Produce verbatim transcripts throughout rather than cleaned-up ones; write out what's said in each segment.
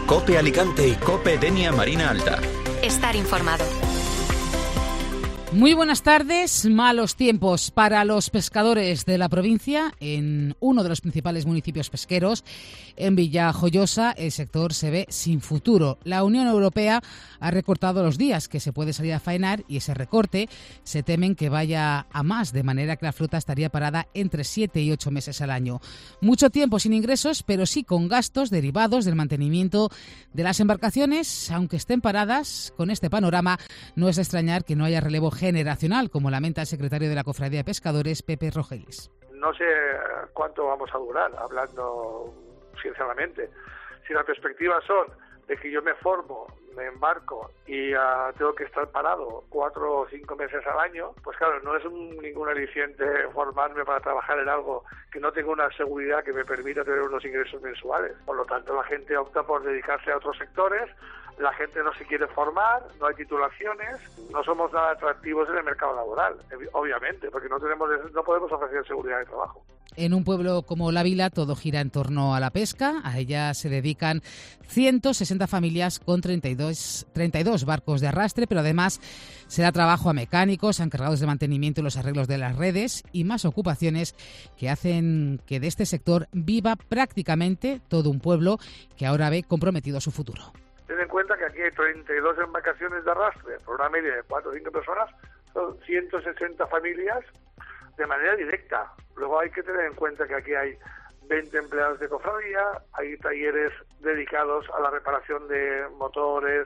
COPE Alicante y COPE Denia Marina Alta. Estar informado. Muy buenas tardes. Malos tiempos para los pescadores de la provincia. En uno de los principales municipios pesqueros, en Villajoyosa, el sector se ve sin futuro. La Unión Europea ha recortado los días que se puede salir a faenar y ese recorte se temen que vaya a más, de manera que la flota estaría parada entre siete y ocho meses al año. Mucho tiempo sin ingresos, pero sí con gastos derivados del mantenimiento de las embarcaciones. Aunque estén paradas, con este panorama no es de extrañar que no haya relevo generacional, como lamenta el secretario de la Cofradía de Pescadores, Pepe Rogelis. No sé cuánto vamos a durar, hablando sinceramente. Si las perspectivas son de que yo me formo, me embarco y uh, tengo que estar parado cuatro o cinco meses al año, pues claro, no es un, ningún aliciente formarme para trabajar en algo que no tenga una seguridad que me permita tener unos ingresos mensuales. Por lo tanto, la gente opta por dedicarse a otros sectores. La gente no se quiere formar, no hay titulaciones, no somos nada atractivos en el mercado laboral, obviamente, porque no tenemos, no podemos ofrecer seguridad de trabajo. En un pueblo como La Vila todo gira en torno a la pesca. A ella se dedican ciento sesenta familias con treinta y dos, treinta y dos barcos de arrastre, pero además se da trabajo a mecánicos, a encargados de mantenimiento y los arreglos de las redes y más ocupaciones que hacen que de este sector viva prácticamente todo un pueblo que ahora ve comprometido su futuro. Ten en cuenta que aquí hay treinta y dos embarcaciones de arrastre, por una media de cuatro o cinco personas, son ciento sesenta familias de manera directa. Luego hay que tener en cuenta que aquí hay veinte empleados de cofradía, hay talleres dedicados a la reparación de motores,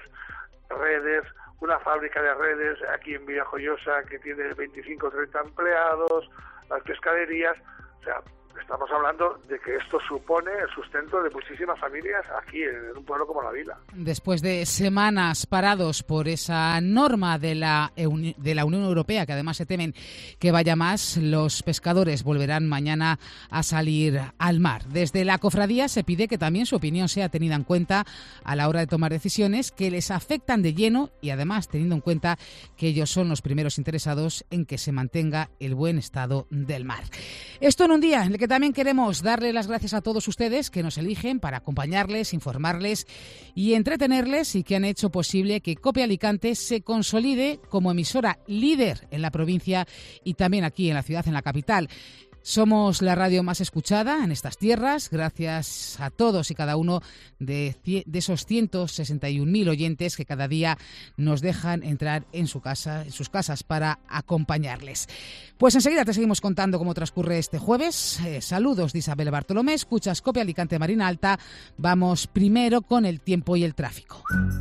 redes, una fábrica de redes aquí en Villajoyosa que tiene veinticinco o treinta empleados, las pescaderías, o sea, estamos hablando de que esto supone el sustento de muchísimas familias aquí en un pueblo como La Vila. Después de semanas parados por esa norma de la, de la Unión Europea, que además se temen que vaya más, los pescadores volverán mañana a salir al mar. Desde la cofradía se pide que también su opinión sea tenida en cuenta a la hora de tomar decisiones que les afectan de lleno y además teniendo en cuenta que ellos son los primeros interesados en que se mantenga el buen estado del mar. Esto en un día en el que también queremos darle las gracias a todos ustedes que nos eligen para acompañarles, informarles y entretenerles y que han hecho posible que COPE Alicante se consolide como emisora líder en la provincia y también aquí en la ciudad, en la capital. Somos la radio más escuchada en estas tierras, gracias a todos y cada uno de, de esos ciento sesenta y un mil oyentes que cada día nos dejan entrar en su casa, en sus casas para acompañarles. Pues enseguida te seguimos contando cómo transcurre este jueves. Eh, saludos de Isabel Bartolomé, escuchas COPE Alicante Marina Alta. Vamos primero con el tiempo y el tráfico.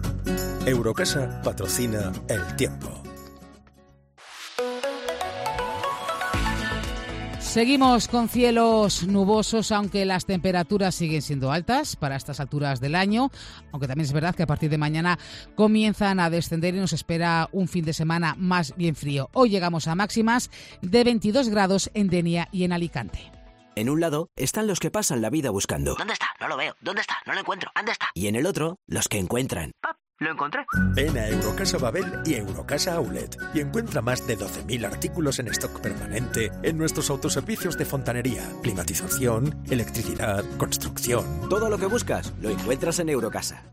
Eurocasa patrocina el tiempo. Seguimos con cielos nubosos, aunque las temperaturas siguen siendo altas para estas alturas del año, aunque también es verdad que a partir de mañana comienzan a descender y nos espera un fin de semana más bien frío. Hoy llegamos a máximas de veintidós grados en Denia y en Alicante. En un lado están los que pasan la vida buscando. ¿Dónde está? No lo veo. ¿Dónde está? No lo encuentro. ¿Dónde está? Y en el otro, los que encuentran. ¡Ah! Lo encontré. Ven a Eurocasa Babel y Eurocasa Outlet y encuentra más de doce mil artículos en stock permanente en nuestros autoservicios de fontanería, climatización, electricidad, construcción. Todo lo que buscas lo encuentras en Eurocasa.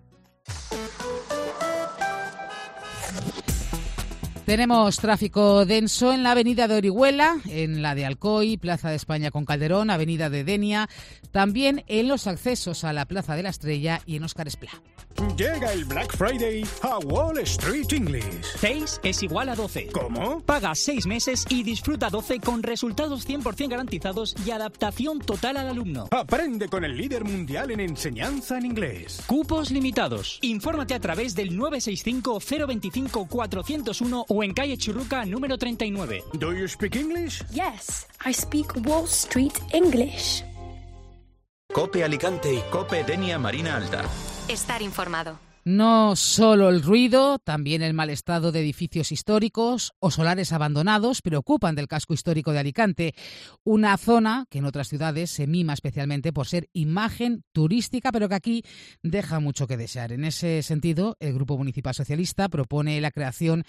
Tenemos tráfico denso en la avenida de Orihuela, en la de Alcoy, Plaza de España con Calderón, avenida de Denia, también en los accesos a la Plaza de la Estrella y en Óscar Esplá. Llega el Black Friday a Wall Street English. seis es igual a doce. ¿Cómo? Paga seis meses y disfruta doce con resultados cien por ciento garantizados y adaptación total al alumno. Aprende con el líder mundial en enseñanza en inglés. Cupos limitados. Infórmate a través del nueve seis cinco cero dos cinco cuatro cero uno o en calle Churruca número treinta y nueve. Do you speak English? Yes, I speak Wall Street English. COPE Alicante y COPE Denia Marina Alta. Estar informado. No solo el ruido, también el mal estado de edificios históricos o solares abandonados preocupan del casco histórico de Alicante, una zona que en otras ciudades se mima especialmente por ser imagen turística, pero que aquí deja mucho que desear. En ese sentido, el Grupo Municipal Socialista propone la creación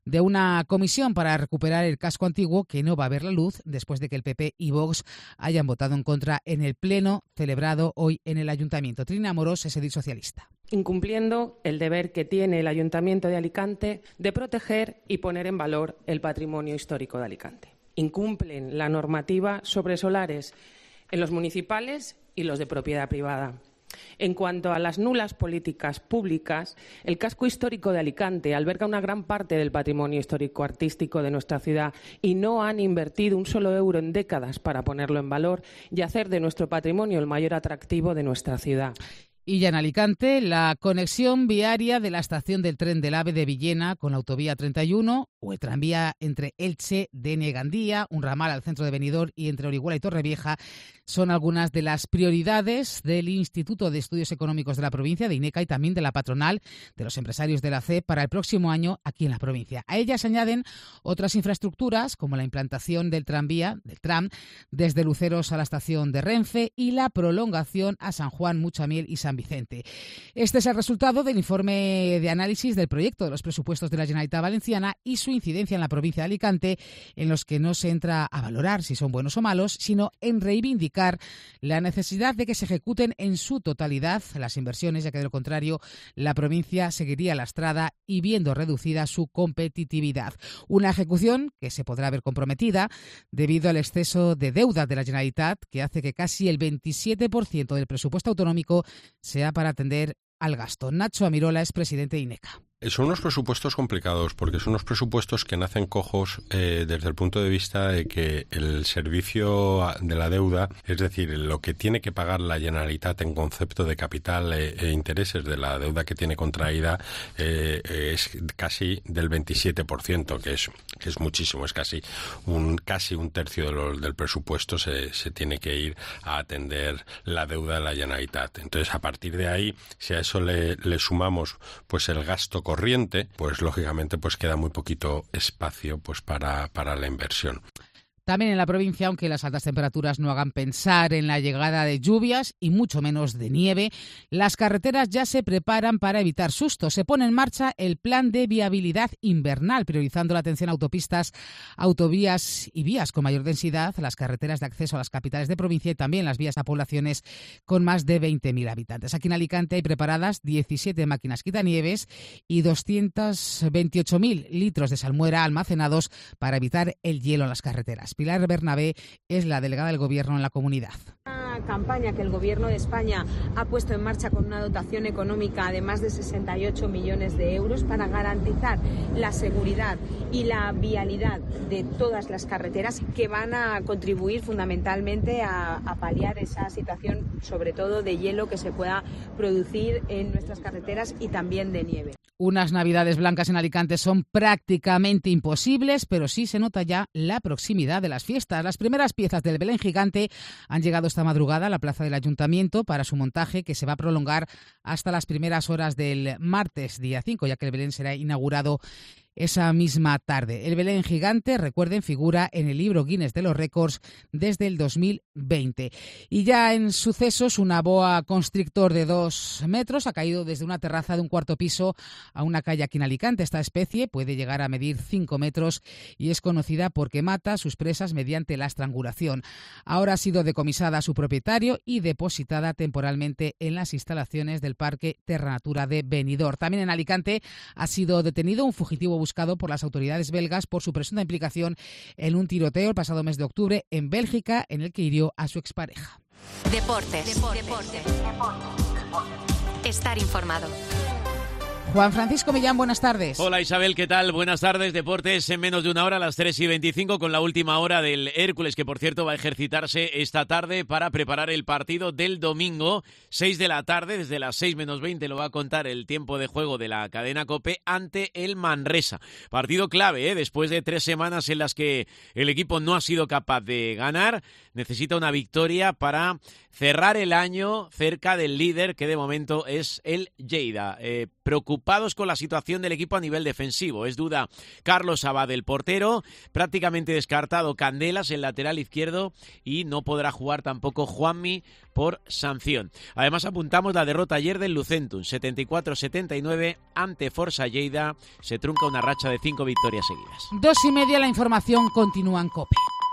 de una comisión para recuperar el casco antiguo que no va a ver la luz después de que el P P y Vox hayan votado en contra en el pleno celebrado hoy en el Ayuntamiento. Trina Amorós es edil socialista. Incumpliendo el deber que tiene el Ayuntamiento de Alicante de proteger y poner en valor el patrimonio histórico de Alicante. Incumplen la normativa sobre solares en los municipales y los de propiedad privada. En cuanto a las nulas políticas públicas, el casco histórico de Alicante alberga una gran parte del patrimonio histórico-artístico de nuestra ciudad y no han invertido un solo euro en décadas para ponerlo en valor y hacer de nuestro patrimonio el mayor atractivo de nuestra ciudad. Y ya en Alicante, la conexión viaria de la estación del tren del AVE de Villena con la autovía treinta y uno o el tranvía entre Elche, Denia y Gandía, un ramal al centro de Benidorm y entre Orihuela y Torrevieja son algunas de las prioridades del Instituto de Estudios Económicos de la provincia, de INECA, y también de la patronal de los empresarios de la C E P para el próximo año aquí en la provincia. A ellas se añaden otras infraestructuras como la implantación del tranvía, del tram, desde Luceros a la estación de Renfe y la prolongación a San Juan, Muchamiel y San Vicente. Este es el resultado del informe de análisis del proyecto de los presupuestos de la Generalitat Valenciana y su incidencia en la provincia de Alicante, en los que no se entra a valorar si son buenos o malos, sino en reivindicar la necesidad de que se ejecuten en su totalidad las inversiones, ya que de lo contrario la provincia seguiría lastrada y viendo reducida su competitividad. Una ejecución que se podrá ver comprometida debido al exceso de deuda de la Generalitat, que hace que casi el veintisiete por ciento del presupuesto autonómico sea para atender al gasto. Nacho Amirola es presidente de INECA. Son unos presupuestos complicados porque son unos presupuestos que nacen cojos eh, desde el punto de vista de que el servicio de la deuda, es decir, lo que tiene que pagar la Generalitat en concepto de capital e, e intereses de la deuda que tiene contraída eh, es casi del veintisiete por ciento, que es que es muchísimo, es casi un casi un tercio de lo, del presupuesto se, se tiene que ir a atender la deuda de la Generalitat. Entonces, a partir de ahí, si a eso le, le sumamos pues el gasto corriente, pues lógicamente pues queda muy poquito espacio pues para, para la inversión. También en la provincia, aunque las altas temperaturas no hagan pensar en la llegada de lluvias y mucho menos de nieve, las carreteras ya se preparan para evitar sustos. Se pone en marcha el plan de viabilidad invernal, priorizando la atención a autopistas, autovías y vías con mayor densidad, las carreteras de acceso a las capitales de provincia y también las vías a poblaciones con más de veinte mil habitantes. Aquí en Alicante hay preparadas diecisiete máquinas quitanieves y doscientos veintiocho mil litros de salmuera almacenados para evitar el hielo en las carreteras. Pilar Bernabé es la delegada del Gobierno en la comunidad. Una campaña que el Gobierno de España ha puesto en marcha con una dotación económica de más de sesenta y ocho millones de euros para garantizar la seguridad y la vialidad de todas las carreteras, que van a contribuir fundamentalmente a, a paliar esa situación, sobre todo de hielo, que se pueda producir en nuestras carreteras y también de nieve. Unas navidades blancas en Alicante son prácticamente imposibles, pero sí se nota ya la proximidad de las fiestas. Las primeras piezas del Belén gigante han llegado esta madrugada a la plaza del Ayuntamiento para su montaje, que se va a prolongar hasta las primeras horas del martes, día cinco, ya que el Belén será inaugurado esa misma tarde. El Belén gigante, recuerden, figura en el libro Guinness de los récords desde el dos mil veinte. Y ya en sucesos, una boa constrictor de dos metros ha caído desde una terraza de un cuarto piso a una calle aquí en Alicante. Esta especie puede llegar a medir cinco metros y es conocida porque mata a sus presas mediante la estrangulación. Ahora ha sido decomisada a su propietario y depositada temporalmente en las instalaciones del Parque Terra Natura de Benidorm. También en Alicante ha sido detenido un fugitivo buscado por las autoridades belgas por su presunta implicación en un tiroteo el pasado mes de octubre en Bélgica, en el que hirió a su expareja. Deportes. Deportes. Deportes. Estar informado. Juan Francisco Millán, buenas tardes. Hola Isabel, ¿qué tal? Buenas tardes. Deportes en menos de una hora, a las tres y veinticinco, con la última hora del Hércules, que por cierto va a ejercitarse esta tarde para preparar el partido del domingo, seis de la tarde, desde las seis menos veinte lo va a contar el tiempo de juego de la cadena COPE ante el Manresa. Partido clave, ¿eh? Después de tres semanas en las que el equipo no ha sido capaz de ganar, necesita una victoria para cerrar el año cerca del líder, que de momento es el Lleida. Eh, preocupados con la situación del equipo a nivel defensivo. Es duda Carlos Abad, el portero, prácticamente descartado Candelas, el lateral izquierdo, y no podrá jugar tampoco Juanmi por sanción. Además apuntamos la derrota ayer del Lucentum, setenta y cuatro a setenta y nueve ante Forza Lleida. Se trunca una racha de cinco victorias seguidas. Dos y media, la información continúa en COPE.